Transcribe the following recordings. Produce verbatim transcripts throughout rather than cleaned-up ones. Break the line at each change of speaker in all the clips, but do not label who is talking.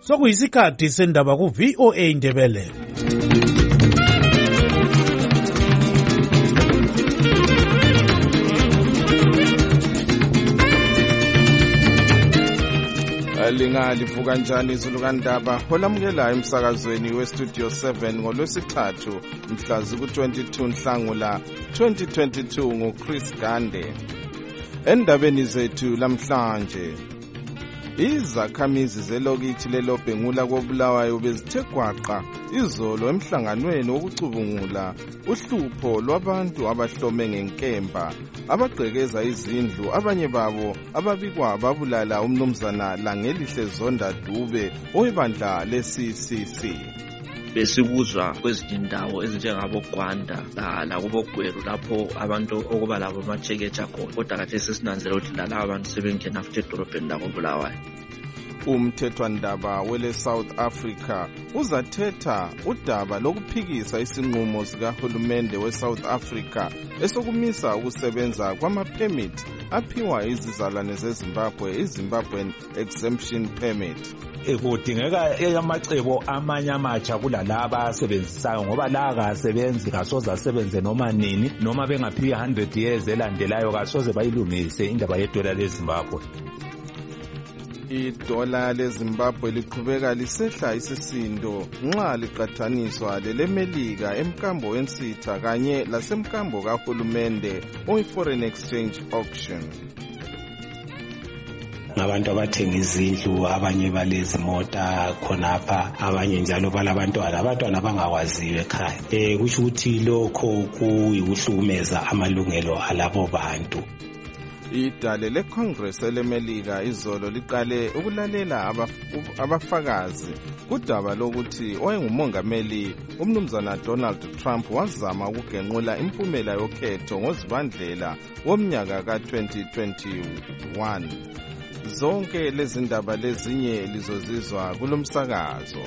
Sokuyisikhathi sendaba ku V O A Ndebele.
Lingalivuka njani izulu kandaba olamukela emsakazweni we Studio seven ngolwesithathu mhla ziku twenty-two Nhlangula twenty twenty-two nguChris Gande. Endabeni zethu lamhlanje, izakhamizi zelokithi lelobhengula koBulawayo bezithe gwaqa izolo emhlanganweni wokucubungula uhlupho lwabantu abahlome ngenkemba abagqekeza izindlu, abanye babo ababikwa babulala umnumzana Langelihle Zonda Dube owebandla le-C C C.
Besibuzwa kwezinye indawo ezinjengabo Gwanda la kubo Gweru lapho abantu okuba labo amacheketsha khona, kodwa kade sesinanzela ukuthi la abantu sebengena after edolobheni la koBulawayo.
Umthethwandaba wele South Africa uzathetha udaba lokuphikisa isinqumo sikahulumende we South Africa esokumisa ukusebenza kwama-permit aphiwa izizalwane zeZimbabwe, iZimbabwean Exemption Permit.
Kudingeka amacebo amanye amatsha kulalaba asebenzisayo ngoba la kasebenzi kasoze asebenze noma nini, noma bengaphi one hundred years elandelayo kasoze bayilungise indaba yedola leZimbabwe.
Idola leZimbabwe liqhubeka lisehla isisindo nxa liqathaniswa lelemelika emkambo wensitha kanye lasemkambo kahulumende oyi-foreign exchange auction.
Ngabantu abathenga izindlu, abanye balezi mota khonapha, abanye njalo balabantwana abantwana abangakwaziyo ekhaya. Eh kusho ukuthi lokho kuyikuhlukumeza amalungelo alabo bantu.
Idale leCongress elemelika izolo liqale ukulalela abafakazi kudaba lokuthi oyengumongameli umnumzana Donald Trump wazama ukugenqula impumela yokhetho ngozibandlela womnyaka ka twenty twenty-one. Zonke lezi ndaba lezinye lizozizwa kulomsakazo.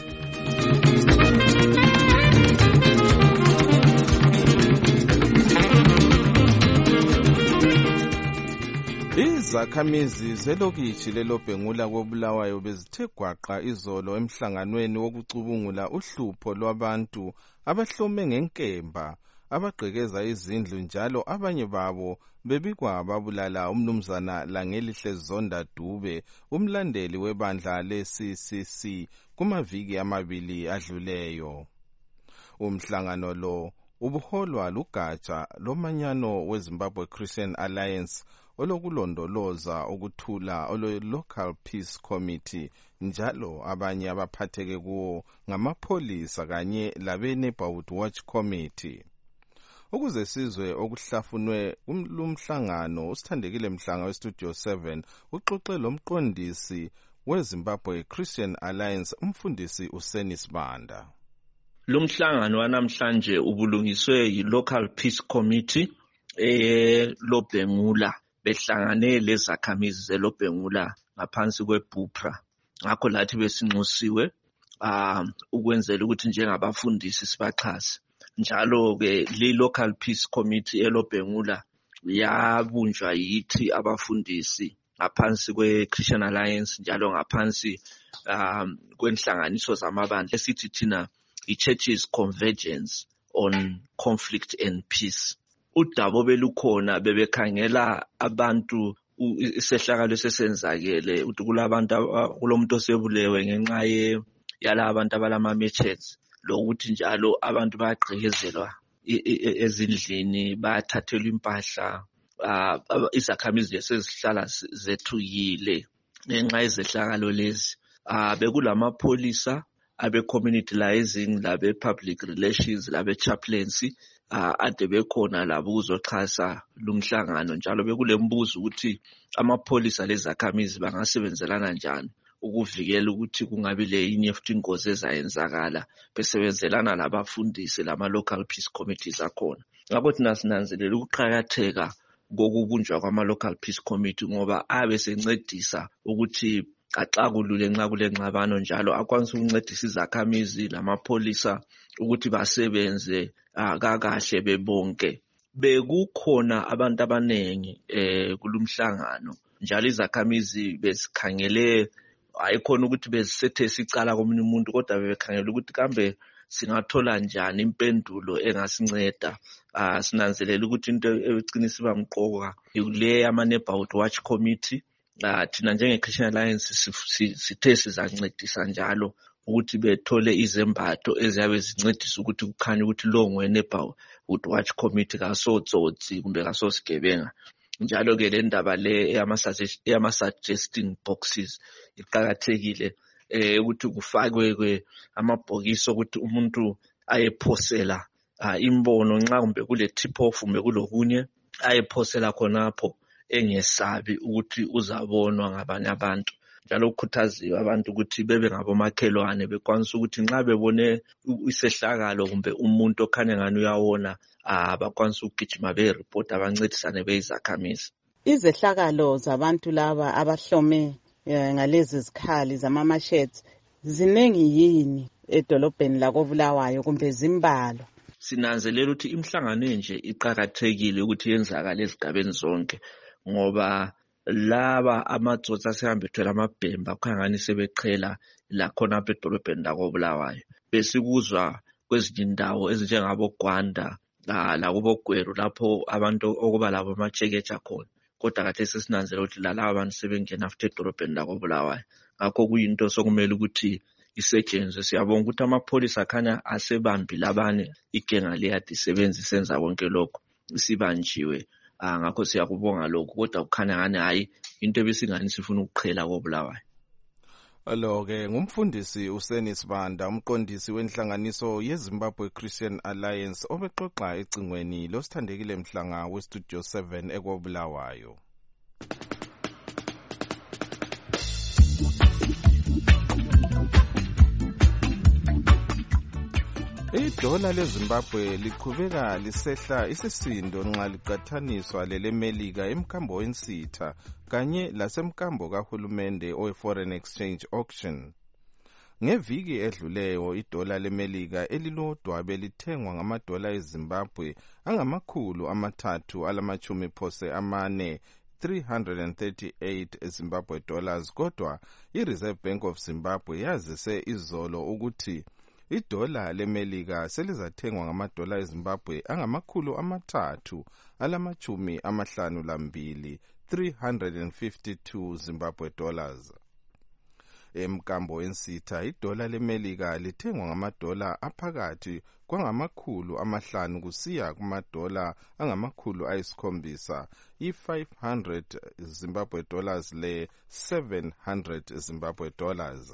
Izakhamizi zelokithi lelobhengula koBulawayo bezithe gwaqa izolo emhlanganweni wokucubungula uhlupho lwabantu abahlome ngenkemba abagqekeza izindlu, njalo abanye babo bebikwa babulala umnumzana Langelihle Zonda Dube, umlandeli webandla le-C C C, kumaviki amabili adluleyo. Umhlangano lo ubuholwa lugatsha lomanyano weZimbabwe Christian Alliance olokulondoloza ukuthula olo-Local Peace Committee, njalo abanye abaphatheke kuwo ngamapholisa kanye labe-Neighborhood Watch Committee. Ukuze sizwe okuhlafunwe umhlangano, usithandekile Mhlanga we-Studio seven uxoxe lomqondisi weZimbabwe Christian Alliance, umfundisi uSeni Sibanda.
Lumhlangano wanamhlanje ubulungiswe yi-Local Peace Committee elobhengula, behlangane lezakhamizi zelobhengula ngaphansi kweBupra. Ngakho lathi besinxusiwe um ukwenzela ukuthi njengabafundisi sibaxhase. Njalo ke li-Local Peace Committee elobhengula yabunjwa yithi abafundisi ngaphansi kwe-Christian Alliance, njalo ngaphansi um kwenhlanganiso zamabandla esithi thina i-Churches Convergence on Conflict and Peace. Udaba belukhona bebekhangela abantu isehlakalo sesenzakele ukuthi kulabantu kulomuntu osebulewe ngenxa ye yala abantu abalama matches, lokuthi njalo abantu bayagqekezelwa ezindlini, bayathathelwa impahla, izakhamizi sezihlala zethukile ngenxa yezehlakalo lezi. Bekulamapholisa abe-community liaising, labe-public relations, labe-chaplaincy ade bekhona labo ukuzoxhasa lumhlangano. Njalo bekulembuzo ukuthi amapholisa lezakhamizi bangasebenzelana njani ukuvikela ukuthi kungabi le inye futhi ingozi ezayenzakala besebenzelana labafundisi lama-Local Peace Committees akhona. Ngakho thina sinanzelela ukuqakatheka kokubunjwa kwama-Local Peace Committee ngoba abe sencedisa ukuthi axakulule nxa kule ngxabano, njalo akwanisa ukuncedisa izakhamizi lamapholisa ukuthi basebenze kakahle bebonke. Bekukhona abantu abanengi eh kulumhlangano, njalo izakhamizi besikhangele ayikhona ukuthi bezisethese icala komunye umuntu kodwa bebekhangela ukuthi kambe singathola njani impendulo engasinceda. Ah sinanzelela ukuthi into ecinisa bamqoka ile yama Neighborhood Watch Committee. Ah thina njenge Christian Alliance sithe sizancedisa njalo ukuthi bethole izembatho eziyabe zincedisa ukuthi kukhanye ukuthi lo ngwe-Neighborhood Watch Committee kasotsotsi kumbe kasosigebenga. Njalo ke le ndaba le eyama suggesting boxes iqhakathekile eh ukuthi kufakwe ke amabhokisi ukuthi umuntu ayephosela imbono nxa kumbe kule tip off kumbe kulokunye ayephosela khonapho engesabi ukuthi uzabonwa ngabanye abantu. Njalo ukukhuthaziwe abantu ukuthi bebe ngabomakhelwane bekwanisa ukuthi nxa bebone isehlakalo kumbe umuntu okhanya ngani uyawona abakwanisa ukugijima be-report abancedisane beyizakhamizi.
Izehlakalo zabantu laba abahlome ngalezi zikhali zama-machete ziningi yini edolobheni lakoBulawayo kumbe zimbalwa?
Sinanzelela ukuthi imhlangano enje iqhakathekile ukuthi yenzakale ezigabeni zonke ngoba laba amatsotsi asehambe ethwele amabhemba kukhangani sebeqhela la khona apha edolobheni lakoBulawayo. Besikuzwa kwezinye indawo ezinjengabo Gwanda la kubo Gweru lapho abantu okuba labo amachekecha khona. Kodwa kade sesinanzela ukuthi la laba abantu sebengena after edolobheni lakoBulawayo. Ngakho kuyinto sokumele ukuthi isetshenzwe. Siyabonga ukuthi amapholisa akhanya asebambi labane igenga leyadi isebenza isenza konke lokho isibanjiwe. Ah ngakho siyakubonga lokho kodwa kukhanya ngani hayi into ebesingani sifuna ukuqhela koBulawayo.
Lo ke ngumfundisi uSenis Banda umqondisi wenhlanganiso yeZimbabwe Christian Alliance obexoxa ecingweni losithandekile mhlanga weStudio seven ekoBulawayo. Idola leZimbabwe liqhubeka lisehla isisindo nxa liqathaniswa lelemelika emkambo wensitha kanye lasemkambo kahulumende owe-foreign exchange auction. Ngeviki edluleyo idola lemelika elilodwa belithengwa ngamadola eZimbabwe angamakhulu amathathu alamachumi phose amane three hundred thirty-eight Zimbabwe dollars kodwa iReserve Bank of Zimbabwe yazise izolo ukuthi idola lemelika selizathengwa ngamadola eZimbabwe angamakhulu amathathu alamachumi amahlanu lambili three hundred fifty-two Zimbabwe dollars. Emkambo wensitha idola lemelika lithengwa ngamadola aphakathi kwangamakhulu amahlanu kusiya kumadola angamakhulu ayisikhombisa i-five hundred Zimbabwe dollars le seven hundred Zimbabwe dollars.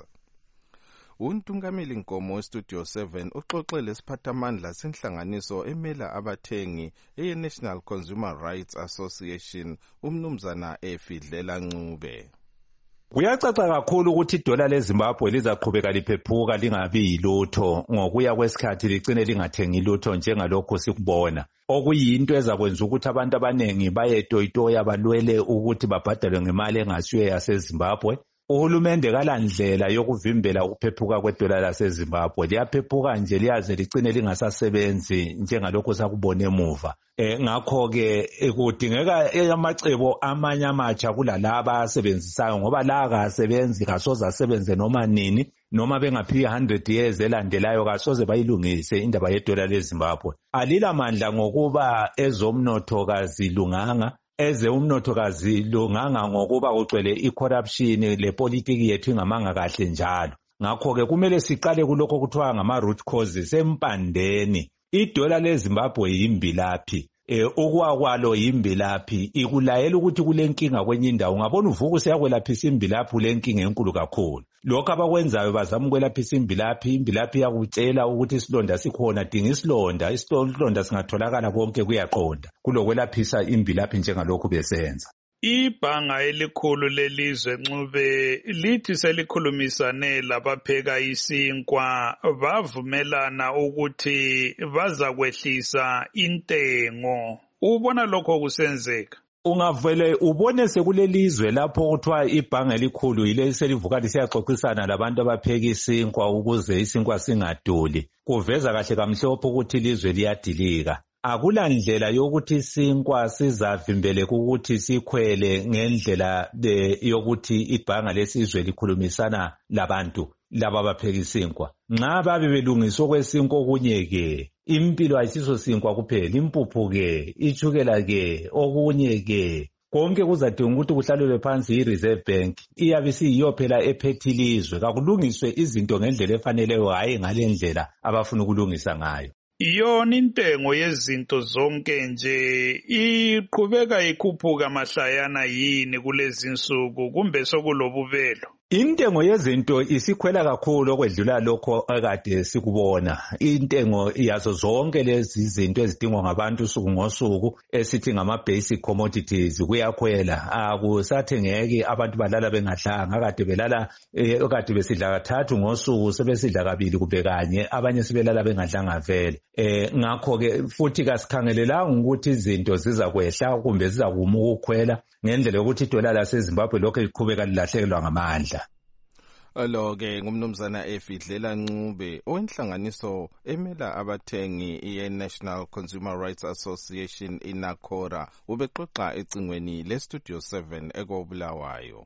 Untungameli Nkomo weStudio seven uxoxele isiphathamandla senhlanganiso emela abathengi eye-National Consumer Rights Association umnumzana Efidlela Ncube.
Kuyacaca kakhulu ukuthi idola leZimbabwe lizaqhubeka liphephuka lingabi yilutho ngokuya kwesikhathi ligcine lingathengi lutho njengalokho sikubona. Okuyinto ezakwenza ukuthi abantu abanengi bayetoyitoya balwele ukuthi babhadalwe ngemali engasiyo yaseZimbabwe. Uhulumende kalandlela yokuvimbela ukuphephuka kwedola laseZimbabwe liyaphephuka nje liyaze ligcine lingasasebenzi njengalokho sakubona emuva. Eh ngakho ke kudingeka amacebo amanye amatsha kulalaba asebenzisayo ngoba la akasebenzi kasoza asebenze noma nini noma bengaphi one hundred years elandelayo kasoze bayilungise indaba yedola leZimbabwe. Alila mandla ngokuba ezomnotho kazilunganga eze umnotho kazilunganga ngokuba kucwele icorruption lepolitiki yethu ingamanga kahle njalo. Ngakho ke kumele siqale kulokho kuthiwa ngama root causes empandeni. Idola leZimbabwe yimbilaphi eh okwakwalo yimbilaphi ikulayela ukuthi kulenkinga kwenye indawo ngabona uvuka useyakwelaphisa imbilaphi lenkinga enkulu kakhulu. Lokho abakwenzayo bazama ukwelaphisa imbilaphi imbilaphi yakutshela ukuthi isilonda sikhona dinga isilonda isilonda singatholakala konke kuyaqonda kulokwelaphisa imbilaphi njengalokho besenza.
Ibhanga elikhulu lelizwe Ncube lithi selikhulumisane labapheka isinkwa bavumelana ukuthi baza kwehlisa intengo. Ubona lokho kusenzeka?
Ungavele ubone sekulelizwe lapho kuthiwa ibhanga elikhulu yile selivuka lisiyaxoxisana labantu abapheka isinkwa ukuze isinkwa singaduli. Kuveza kahle kamhlophe ukuthi ilizwe liyadilika. akulandlela yokuthi isinkwa sizavimbele ukuthi sikhwele ngendlela yokuthi ibhanga lesizwe likhulumisana labantu laba abapheka isinkwa. Nxa babe belungiswa kwesinkwa okunye-ke, impilo ayisiso sinkwa kuphela, impuphu-ke, itshukela-ke, okunye-ke, konke kuzadinga ukuthi kuhlalelwe phansi i-Reserve Bank iyabe isiyiyo phela ephethilizwe, kakulungiswe izinto ngendlela efaneleyo, hayi ngale ndlela abafuna ukulungisa ngayo.
Yona intengo yezinto zonke nje iqhubeka ikhuphuka mahlayana yini kulezi insuku kumbe sokulobubelo?
Intengo yezinto isikhwela kakhulu okwedlula lokho akade sikubona. Intengo yazo zonke lezi zinto ezidingwa ngabantu usuku ngosuku esithi ngama basic commodities kuyakhwela. Akusathengeki abantu balala bengadlanga, akade belala okade besidla kathathu ngosuku sebesidla kabili kumbe kanye, abanye sebelala bengadlanga vele. Eh ngakho ke futhi kasikhangelelanga ukuthi izinto ziza kwehla kumbe ziza kumuka ukukhwela ngendlela yokuthi idollar laseZimbabwe lokho liqhubeka lilahlekelwa ngamandla.
Lo-ke ngumnumzana Efidlela Ncube owenhlanganiso emela abathengi i-National Consumer Rights Association iNACORA ubexoxa ecingweni le-Studio seven eKobulawayo.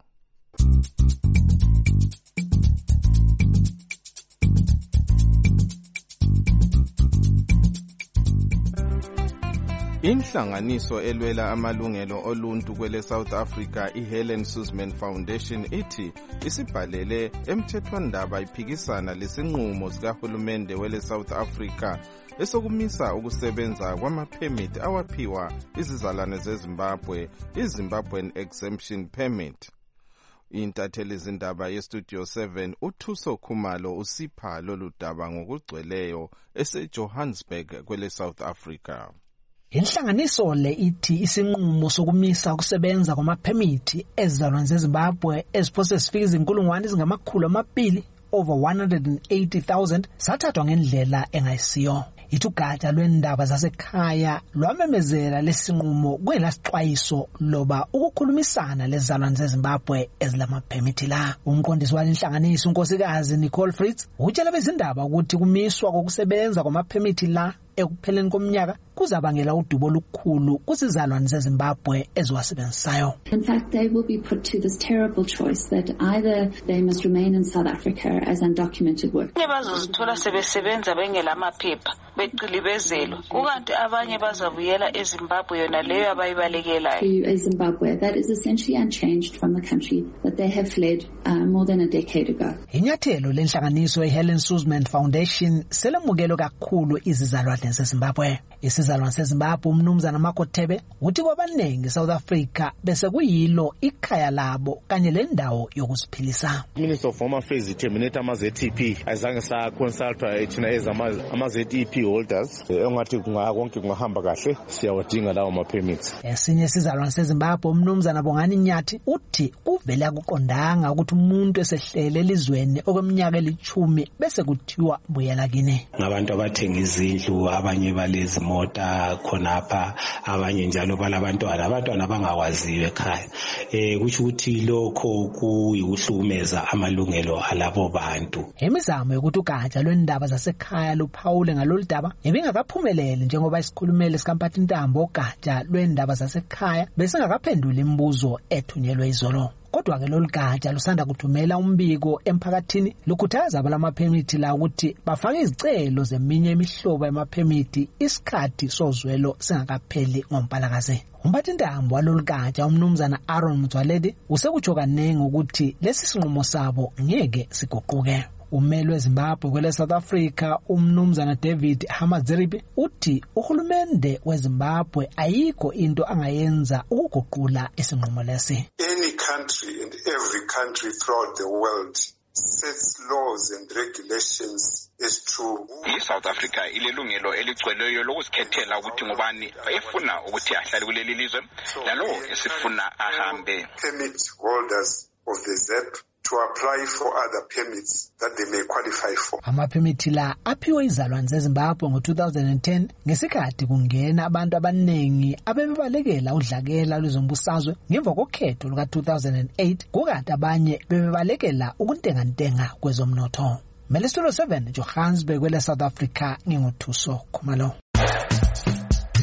Inhlanganiso elwela amalungelo oluntu kwele South Africa iHelen Suzman Foundation ithi isibhalele emthethwandaba iphikisana lesinqumo sikahulumende wele South Africa esokumisa ukusebenza kwamaphemiti awaphiwa izizalwane zeZimbabwe, iZimbabwean Exemption Permit. Intatheli izindaba yeStudio seven uThuso Khumalo usipha lolu daba ngokugcweleyo eseJohannesburg kwele South Africa.
Inhlanganiso le ithi isinqumo sokumisa ukusebenza kwamaphemiti ezizalwane zeZimbabwe eziphose zifika izinkulungwane ezingamakhulu amabili over one hundred eighty thousand sathathwa ngendlela engayisiyo. Ithi ugatsha lwendaba zasekhaya lwamemezela lesinqumo kwelasixwayiso loba ukukhulumisana lezizalwane zeZimbabwe ezilamaphemiti la. Umqondisi walenhlanganiso unkosikazi Nicole Fritz utshela bezindaba ukuthi kumiswa kokusebenza kwamaphemiti la ekupheleni komnyaka kuzabangela udubo olukhulu kuzizalwane zeZimbabwe eziwasebenzisayo.
In fact, they will be put to this terrible choice that either they must remain in South Africa as undocumented workers.
Bazozithola sebesebenza bengelamaphepha beqilibezelo kukanti abanye bazabuyela eZimbabwe yona leyo abayibalekelayo.
To Zimbabwe that is essentially unchanged from the country that they have fled uh, more than a decade ago.
Inyathelo lenhlanganiso eHelen Suzman Foundation selamukelo kakhulu izizalwane zeZimbabwe. Isizalwane seZimbabwe umnumzana Makothebe uthi kwabanengi South Africa bese kuyilo ikhaya labo kanye lendawo yokusiphilisa.
Minister of Home Affairs terminate ama Z T P azange sa consulta ethina ezama ama Z T P holders engathi kungakonke kungahamba kahle siyawadinga lawo ma permits.
Esinye isizalwane seZimbabwe umnumzana Bongani Nyathi uthi kuvela kuqondanga ukuthi umuntu esehlele elizweni okweminyaka elithumi bese kuthiwa buyela kini.
Ngabantu abathenga izindlu abanye balezi mota khonapha abanye njalo balabantwana abantwana abangakwaziyo ekhaya. Eh kusho ukuthi lokho kuyuhlukumeza amalungelo alabo bantu.
Imizamo yokuthi ugatsha lwendaba zasekhaya luphawule ngalolu daba ibingakaphumeleli njengoba isikhulumeli sikaMphathi Ntambo ugatsha lwendaba zasekhaya besingakaphendula imibuzo ethunyelwe izolo. Kodwa ke lolu gatsha lusanda kuthumela umbiko emphakathini lukhuthaza abalamaphemiti la ukuthi bafake izicelo zeminye imihlobo yamaphemiti isikhathi sozwelo singakapheli ngoMpalakazi. Umphathi Ntambo walolu gatsha umnumzana Aaron Mthwaledi usekutsho kanengi ukuthi lesi sinqumo sabo ngeke siguquke. Umeli weZimbabwe kwele South Africa umnumzana David Hamadziripi uthi uhulumende weZimbabwe ayikho into angayenza ukuguqula isinqumo lesi.
Any country and every country throughout the world sets laws and regulations as to
South Africa ilelungelo eligcweleyo lokuzikhethela ukuthi ngubani efuna ukuthi ahlale kuleli lizwe lalo esifuna ahambe.
Permit holders of the Z E P to apply for other permits that they may qualify for.
Amaphemiti la aphiwe izalwane zeZimbabwe ngo two thousand ten ngesikhathi kungena abantu abanengi abebebalekela udlakela lwezombusazwe ngemva kokhetho luka two thousand eight kukanti abanye bebebalekela ukuntengantenga kwezomnotho. Mele Studio seven Johannesburg kwele South Africa nginguthuso Khumalo.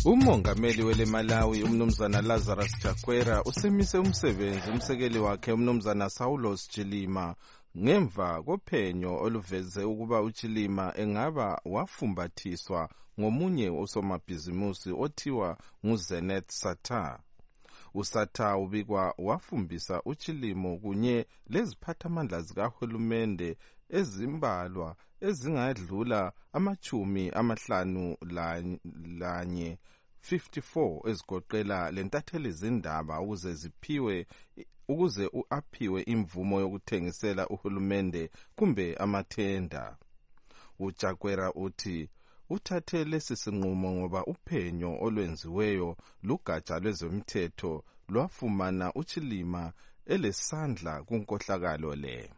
Umongameli wele Malawi umnumzana Lazarus Chakwera usemise umsebenzi umsekeli wakhe umnumzana Saulos Chilima ngemva kophenyo oluveze ukuba uChilima engaba wafumbathiswa ngomunye usomabhizimusi othiwa nguZeneth Satha. USatha ubikwa wafumbisa uChilima kunye leziphathamandla zikahulumende ezimbalwa ezingadlula amachumi amahlanu lanye fifty-four ezigoqela lentatheli zindaba ukuze ziphiwe ukuze uaphiwe imvumo yokuthengisela uhulumende kumbe amathenda. uChakwera uthi uthathe lesi sinqumo ngoba uphenyo olwenziweyo lugatsha lwezomthetho lwafumana uChilima elesandla kunkohlakalo le.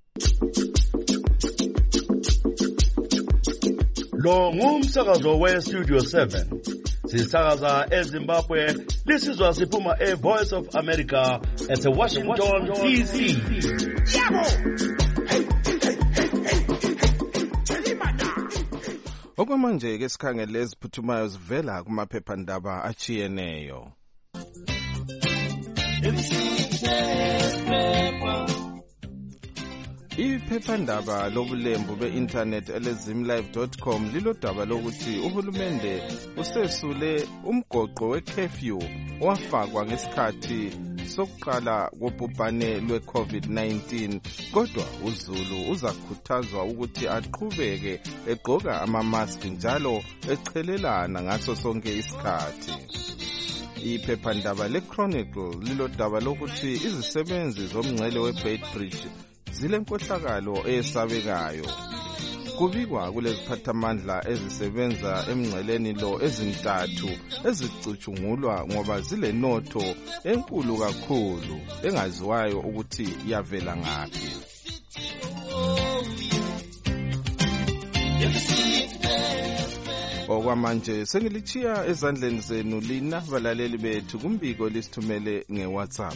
Lo ngumsakazo we Studio seven. Sisakaza eZimbabwe, lisizwa siphuma e Voice of America at Washington D C.
Yabo! Okwamanje ke sikhangele eziphuthumayo zivela kumaphephandaba achiyeneyo. Iphephandaba lobulembu be-internet elezimlive dot com lilodaba lokuthi uhulumende usesule umgoqo we-curfew owafakwa ngesikhathi sokuqala kobhubhane lwe-COVID nineteen, kodwa uZulu uzakhuthazwa ukuthi aqhubeke egqoka ama-mask njalo echelelana ngaso sonke isikhathi. Iphephandaba le-Chronicle lilodaba lokuthi izisebenzi zomngcele we-Beitbridge zilenkohlakalo eyesabekayo. Kubikwa kuleziphathamandla ezisebenza emngceleni lo ezintathu ezicutshungulwa ngoba zilenotho enkulu kakhulu engaziwayo ukuthi yavela ngaphi. Okwamanje sengilichiya ezandleni zenu lina balaleli bethu kumbiko lisithumele ngeWhatsApp.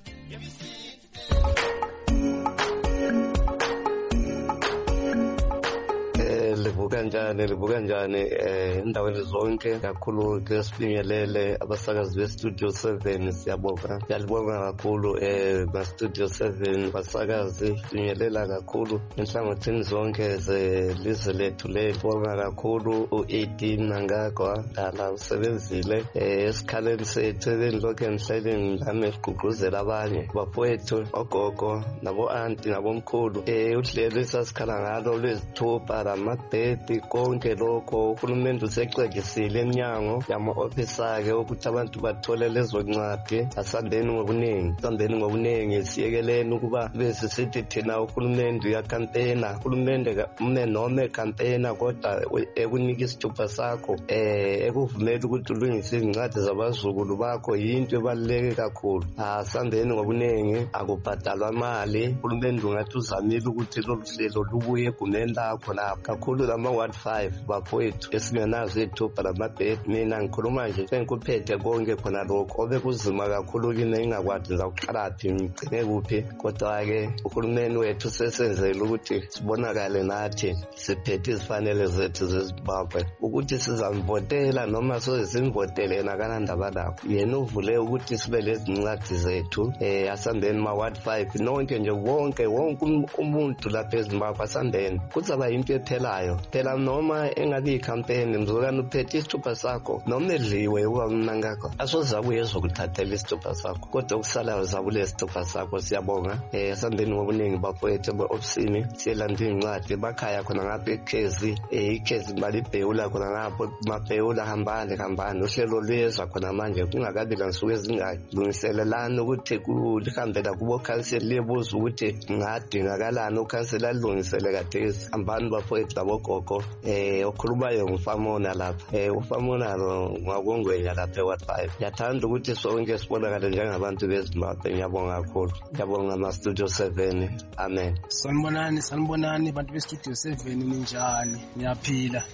Livuka njani livuka njani eh endaweni zonke kakhulu ke sibingelele abasakazi be Studio seven siyabonga siyabonga kakhulu eh ba Studio seven basakazi sibingelela kakhulu enhlangothini zonke zelizwe lethu le bonga kakhulu u-eighteen nangakwa dala usebenzile eh esikhaleni sethu lokho enhleleni lami siqhuquzela abanye bafowethu ogogo nabo auntie nabomkhulu eh uhlelo esasikhala ngalo lwezithupa lama Beti konke lokho uhulumende usexegisile eminyango yama-officer ke ukuthi abantu bathole lezo ncwadi asambeni ngobuningi asambeni ngobuningi siyekeleni ukuba bese sithi thina uhulumende uyakampena uhulumende ume noma ekampena kodwa ekunika isithupha sakho eh ekuvumela ukuthi ulungise izincwadi zabazukulu bakho yinto ebaluleke kakhulu. Asambeni ngobuningi akubhadalwa imali uhulumende ungathi uzamile ukuthi lolu hlelo lubuye egumeni lakho lapho kakhulu lama ward five bafowethu esingenazo ithupha lamabhedi. Mina ngikhuluma nje sengikuphethe konke khona lokho obekuzima kakhulu kini engakwazi ngizawuqalathi ngigcine kuphi kodwa ke uhulumeni wethu sesenzele ukuthi sibonakale nathi siphethe izifanele zethu zeZimbabwe ukuthi sizamvotela noma sozimvotele nakanandaba lapho yena uvule ukuthi sibe lezincwadi zethu eh asambeni ma ward five nonke nje wonke wonke umuntu lapha eZimbabwe asambeni kuzaba into ephelayo phela noma engabe icampaign mzukwana uphethe isithupha sakho noma edliwe uba mnangakho asozabuye ezokuthathela isithupha sakho kodwa ukusalayo zabule isithupha sakho. Siyabonga eh asambeni ngobuningi bafowethu be-ofisini siyelanda incwadi bakhaya khona ngapha ekhezi eh ikhezi balibhewula khona ngapha mabhewula hambane hambane uhlelo lweza khona manje kungakabi lansuku ezingaki lungiselelana ukuthi kulihambela kubo council lebuza ukuthi ngadingakalani ukhansela alungisele kathesi hambani bafowethu labogogo eh okhulumayo ngufamona lapha eh ufamona lo ngakongwenya lapha e ward five. Yathanda ukuthi sonke sibonakale njengabantu beZimbabwe. Ngiyabonga kakhulu ngiyabonga ama Studio seven. Amen.
Sanibonani sanibonani bantu be Studio seven ninjani ngiyaphila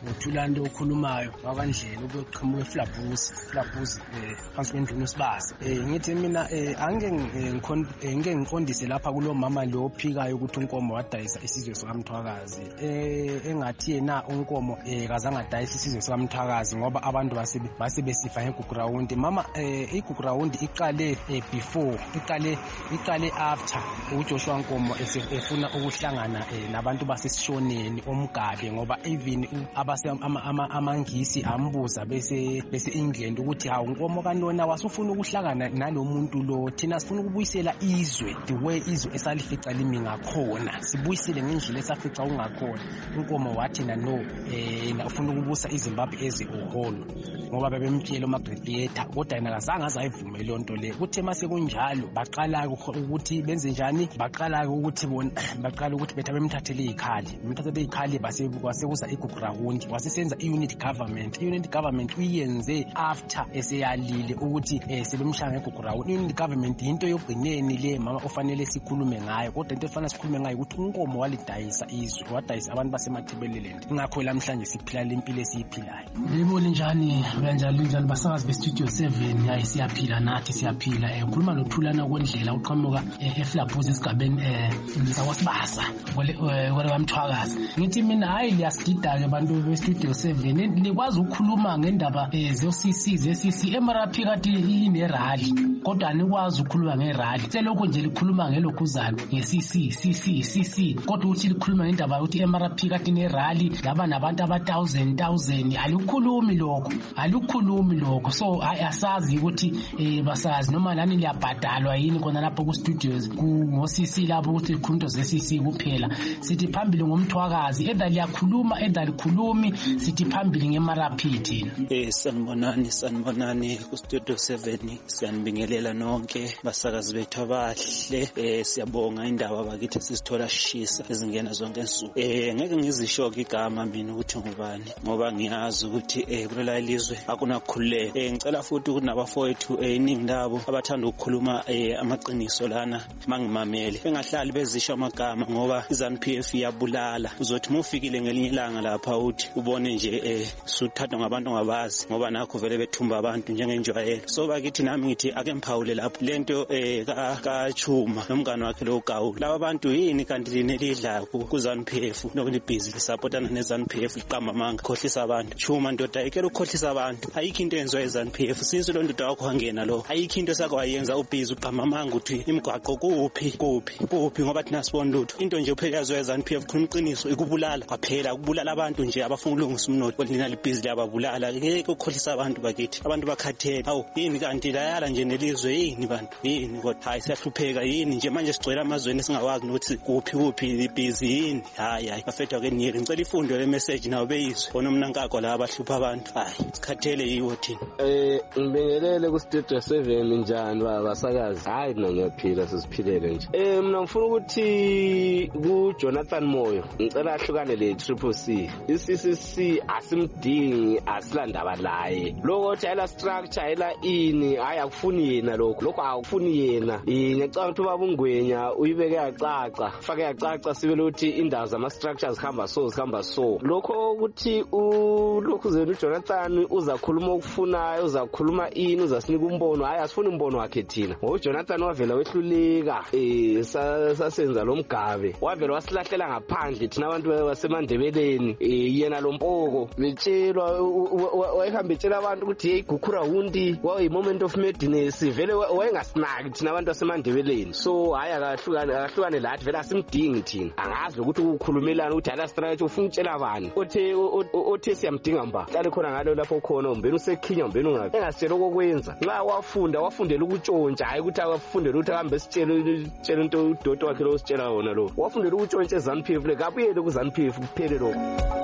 uThulani okhulumayo wakandlela ukuqhamuka eFlabusi Flabusi eh phansi kwendlu uSibasa eh ngithi mina eh angeke ngike ngiqondise lapha kulo mama lo ophikayo ukuthi unkomo wadayisa isizwe sikaMthwakazi eh engathi yena unkomo eh kazange adayisa isizwe sikaMthwakazi ngoba abantu basibe basebesifa ngeGugurawundi mama eh iGugurawundi iqale eh before iqale iqale after uJoshua Nkomo efuna ukuhlangana eh nabantu basesishoneni omgabe ngoba even abase amangisi ambuza bese bese England ukuthi hawu Nkomo kanona wasufuna ukuhlangana nalomuntu lo thina sifuna ukubuyisela izwe the way izwe esalifica limi ngakhona sibuyisele ngendlela esafica ungakhona Nkomo wathi na no eh ufuna ukubusa iZimbabwe ezi oholo ngoba bebemtshela uMagrediator kodwa yena kazange azayivumela lonto le kuthe mase kunjalo baqala ukuthi benze njani baqala ukuthi bona baqala ukuthi betha bemthathele ikhali bemthathele ikhali base kwasekuza iGugurawundi wasesenza iunit government iunit government uyenze after eseyalile ukuthi eh sebemshaya ngeGugurawundi iunit government into yogcineni le mama ofanele sikhulume ngayo kodwa into efana sikhulume ngayo ukuthi unkomo walidayisa izwe wadayisa abantu basemathebeleland ngakho namhlanje siphila lempilo esiyiphilayo yibona njani kanjalo njalo basakazi bestudio seven yayi siyaphila nathi siyaphila eh ukhuluma noThulana kwendlela uqhamuka eFlabusi esigabeni eh sakwasibasa kwele kwaMthwakazi ngithi mina hayi liyasigida ke abantu bestudio seven likwazi ukukhuluma ngendaba ze-C C ze-C C eMarapi kati inerally kodwa anikwazi ukukhuluma ngerally selokho nje likhuluma ngelokhuzana nge-C C C C C C kodwa uthi likhuluma ngendaba ukuthi eMarapi kati inerally laba nabantu aba one thousand thousand alikhulumi lokho alikhulumi lokho so asazi ukuthi eh basazi noma lani liyabhadalwa yini khona lapho ku studios ku C C lapho ukuthi ikhunto ze-C C kuphela sithi phambili ngomthwakazi edla liyakhuluma edla likhulumi sithi phambili ngeMarapi thina
eh sanibonani sanibonani ku studio seven siyanibingelela nonke basakazi bethu abahle eh siyabonga indaba abakithi sisithola shisa ezingena zonke insuku eh ngeke ngizisho igama mina ukuthi ngubani ngoba ngiyazi ukuthi eh kulela ilizwe akunakhululeka eh ngicela futhi ukuthi nabafowethu eningi labo abathanda ukukhuluma eh amaqiniso lana mangimamele bengahlali bezisho amagama ngoba iZANU-P F iyabulala uzothi mufikile ngelinye ilanga lapha uthi ubone nje eh suthathwa ngabantu ngabazi ngoba nakho vele bethumba abantu njengenjwayelo so bakithi nami ngithi ake mphawule lapho lento eh kaChuma nomngane wakhe lo Gawu laba bantu yini kanti linelidla kuZANU-P F nokuthi busy supportana neZANU-P F iqamba manga khohlisa abantu Chuma ndoda ikela ukhohlisa abantu ayikho into enziwa eZANU-P F since lo ndoda wakho wangena lo ayikho into sakho wayenza ubhizi uqamba manga uthi imigwaqo kuphi kuphi kuphi ngoba thina sibona lutho into nje uphela yazo eZANU-P F khona iqiniso ikubulala kwaphela ukubulala abantu nje abafuna ukulungisa umnotho lina libhizi lababulala ngeke ukhohlisa abantu bakithi abantu bakhathele awu yini kanti layala nje nelizwe yini bantu yini kodwa hayi siyahlupheka yini nje manje sigcwele amazweni singawazi ukuthi kuphi kuphi libhizi yini hayi hayi bafetha ke niyeli ngicela ifundo le message nawo beyizwe bona umnankako la abahlupha abantu hayi sikhathele yiwo thina
eh ngibingelele ku studio seven njani babasakazi hayi mina ngiyaphila sisiphilele nje eh mina ngifuna ukuthi ku Jonathan Moyo ngicela ahlukane le triple C i-C C C asimdingi asilandaba laye lokuthi ayila structure ayila ini hayi akufuni yena lokho lokho akufuni yena ngicela ukuthi ubaba uNgwenya uyibeke yacaca fake yacaca sibele ukuthi indawo zama structures hamba so zihamba so lokho ukuthi ulokhu zenu Jonathan uzakhuluma ukufunayo uzakhuluma ini uzasinika umbono hayi asifuni umbono wakhe thina ngo Jonathan wavela wehluleka eh sasenza lo mgabe wavela wasilahlela ngaphandle thina abantu basemandebeleni eh yena lo mpoko betshelwa wayehamba etshela abantu ukuthi hey Gugurawundi wayi moment of madness vele wayengasinaki thina abantu basemandebeleni so hayi akahlukane akahlukane lathi vele asimdingi thina angazi ukuthi ukukhulumelana ukuthi ala strike ufuna utshela bani othe othe siyamdinga mba hlale khona ngalo lapho khona umbeni usekhinya umbeni ungathi engasitshela okwenza nxa wafunda wafundela ukutshontsha hayi ukuthi akafundela ukuthi ahambe sitshele tshela into udodo wakhe lo sitshela wona lo wafundela ukutshontsha eZANU-P F le kabuyele kuZANU-P F kuphele lokho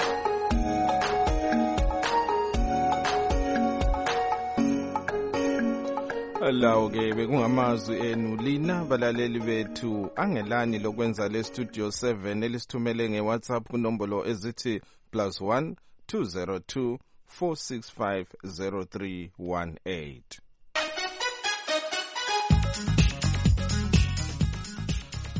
lawo ke bekungamazwi enu lina balaleli bethu angelani lokwenza le studio seven elisithumele ngeWhatsApp kunombolo ezithi plus one two zero two four six five zero three one eight.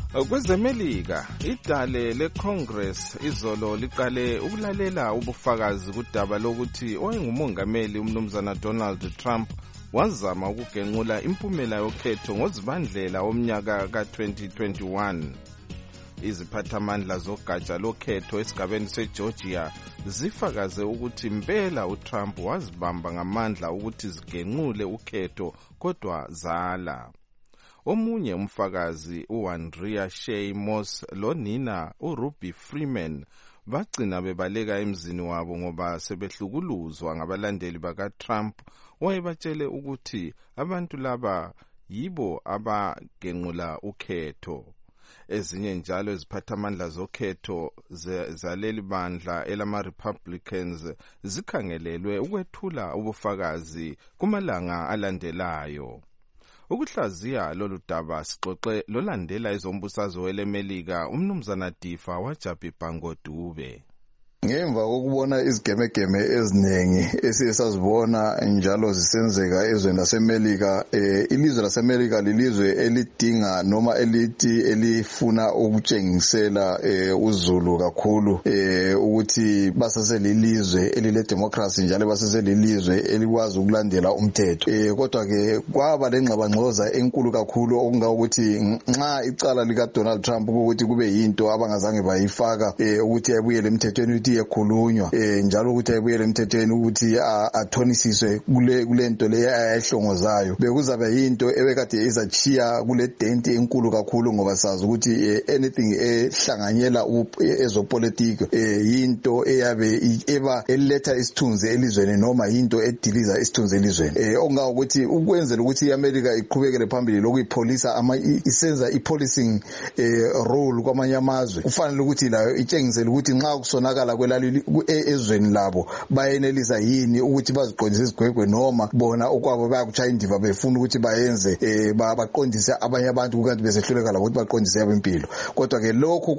Kwezemelika, idale leCongress izolo liqale ukulalela ubufakazi kudaba lokuthi owayengumongameli umnumzana Donald Trump wazama ukugenqula impumela yokhetho ngozibandlela omnyaka ka-twenty twenty-one. Iziphathamandla zogatsha lokhetho esigabeni seGeorgia zifakaze ukuthi impela uTrump wazibamba ngamandla ukuthi zigenqule ukhetho kodwa zala. Omunye umfakazi uAndrea Shea Moss lonina uRuby Freeman bagcina bebaleka emzini wabo ngoba sebehlukuluzwa ngabalandeli bakaTrump wayebatshele ukuthi abantu laba yibo abagenqula ukhetho. Ezinye njalo iziphathamandla zokhetho zaleli bandla elama-Republicans zikhangelelwe ukwethula ubufakazi kumalanga alandelayo. Ukuhlaziya lolu daba sixoxe lolandela izombusazwe welemelika umnumzana Difa waJaphi Dube.
Ngemva kokubona izigemegeme eziningi esiyesazibona njalo zisenzeka ezweni laseMelika, eh, ilizwe laseMelika lilizwe elidinga noma elithi elifuna ukutshengisela eh, uzulu kakhulu eh, ukuthi basaselilizwe elile democracy njalo basaselilizwe elikwazi ukulandela umthetho. Eh, kodwa ke kwaba lengxabangxoza enkulu kakhulu okungakuthi nxa icala lika Donald Trump ukuthi kube yinto abangazange bayifaka eh, ukuthi ayebuyele emthethweni yekhulunywa eh njalo ukuthi ayebuyele emthethweni ukuthi athonisiswe kule kulento le ayihlongozayo bekuzabe yinto ebekade izachiya kule denti enkulu kakhulu ngoba sazi ukuthi anything ehlanganyela ezopolitiki eh yinto eyabe eba eletha isithunzi elizweni noma yinto ediliza isithunzi elizweni eh ongawo ukuthi ukwenzela ukuthi iAmerica iqhubekele phambili lokuyipolisa ama isenza ipolicing eh role kwamanye amazwe kufanele ukuthi layo itshengisele ukuthi nxa kusonakala kwelali ezweni labo bayenelisa yini ukuthi baziqondise izigwegwe noma bona okwabo bayakuchaya indiva befuna ukuthi bayenze eh baqondise abanye abantu kanti besehluleka labo ukuthi baqondise abempilo. Kodwa ke lokho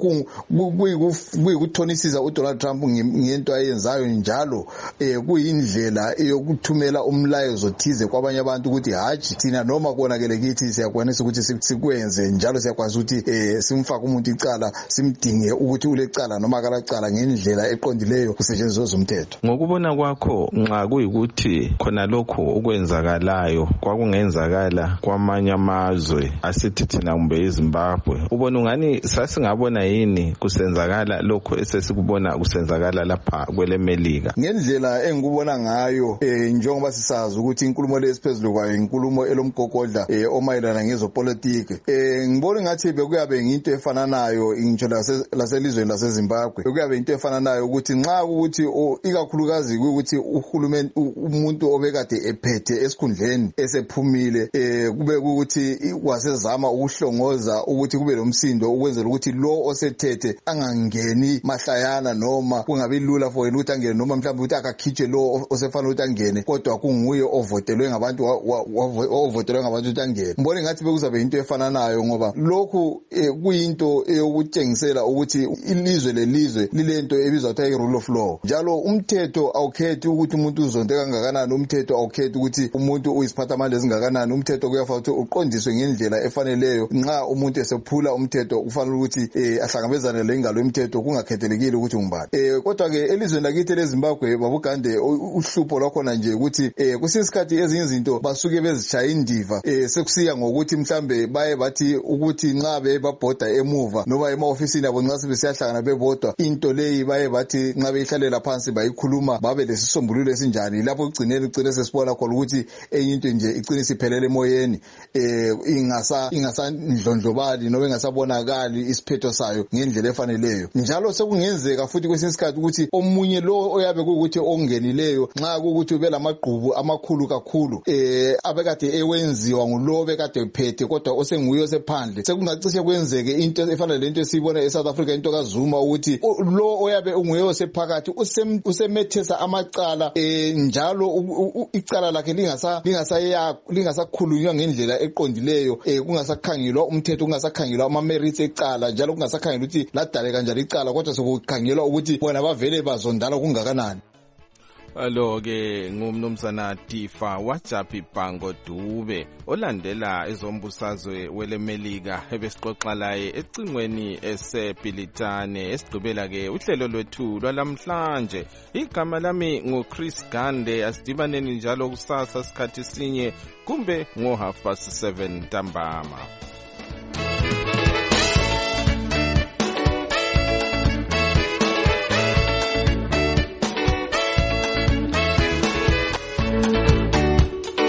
kuyikuthonisisa uDonald Trump ngento ayenzayo njalo eh kuyindlela yokuthumela umlayezo thize kwabanye abantu ukuthi haji thina noma konakele kithi siyakwanisa ukuthi sikwenze njalo siyakwazi ukuthi eh simfaka umuntu icala simdinge ukuthi ulecala noma akalacala ngendlela eqondileyo kusetshenziswa zomthetho.
Ngokubona kwakho nxa kuyikuthi khona lokho ukwenzakalayo kwakungenzakala kwamanye amazwe asithi thina kumbe eZimbabwe ubona ungani sasingabona yini kusenzakala lokho esesikubona kusenzakala lapha kwelemelika?
Ngendlela engikubona ngayo eh njengoba sisazi ukuthi inkulumo lesiphezulu kwayo inkulumo elomgogodla eh omayelana ngezopolitiki eh ngibona ngathi bekuyabe nginto efananayo ingitsho laselizweni laseZimbabwe bekuyabe into efananayo ukuthi nxa ukuthi ikakhulukazi ukuthi uhulumeni umuntu obekade ephethe esikhundleni esephumile eh kube ukuthi wasezama ukuhlongoza ukuthi kube lomsindo ukwenzela ukuthi lo osethethe angangeni mahlayana noma kungabi lula for yena ukuthi angene noma mhlawumbe ukuthi akakhithe lo osefanele ukuthi angene kodwa kunguye ovotelwe ngabantu ovotelwe ngabantu ukuthi angene. Ngibona ngathi bekuzabe into efananayo ngoba lokhu kuyinto eyokutshengisela ukuthi ilizwe lelizwe lilento ebizwa ukuthi rule of law njalo umthetho awukhethi ukuthi umuntu uzonde kangakanani umthetho awukhethi ukuthi umuntu uyisiphathamandla ezingakanani umthetho kuyafa ukuthi uqondiswe ngendlela efaneleyo nxa umuntu esephula umthetho kufanele ukuthi eh ahlangabezane lengalo yomthetho kungakhethelekile ukuthi ngubani. Eh kodwa ke elizweni lakithi leZimbabwe babugande uhlupho lwakhona nje ukuthi eh kusisikhathi ezinye izinto basuke bezishaya indiva eh sekusiya ngokuthi mhlambe baye bathi ukuthi nxa bebabhoda emuva noma emaofisini abo nxa sebesiyahlangana bebodwa into leyi baye bathi nxa beyihlalela phansi bayikhuluma babe lesisombululo esinjani lapho ugcinele ugcine sesibona khona ukuthi enye into nje igcine siphelele emoyeni eh ingasa ingasandlondlobali noma ingasabonakali isiphetho sayo ngendlela efaneleyo njalo sekungenzeka futhi kwesinsikhathi ukuthi omunye lo oyabe ukuthi ongenileyo nxa ukuthi ube lamagqubu amakhulu kakhulu eh abekade ewenziwa ngulo bekade phethe kodwa osenguyo sephandle sekungacishe kwenzeke into efana lento esibona eSouth Africa into kaZuma ukuthi lo oyabe unguye osephakathi usemethesa amacala eh njalo icala lakhe lingasa lingasaya lingasakhulunywa ngendlela eqondileyo eh kungasakhangelwa umthetho kungasakhangelwa ama merits ecala njalo kungasakhangelwa ukuthi ladale kanjani icala kodwa sokukhangelwa ukuthi bona bavele bazondala kungakanani.
Alo ke ngumnumzana Tifa Wajapi Bhango Dube olandela ezombusazwe welemelika ebesixoxa laye ecingweni esebhilitane esigqibela ke uhlelo lwethu lwalamhlanje. Igama lami nguChris Gande, asidibaneni njalo kusasa sikhathi sinye kumbe ngo half past seven ntambama.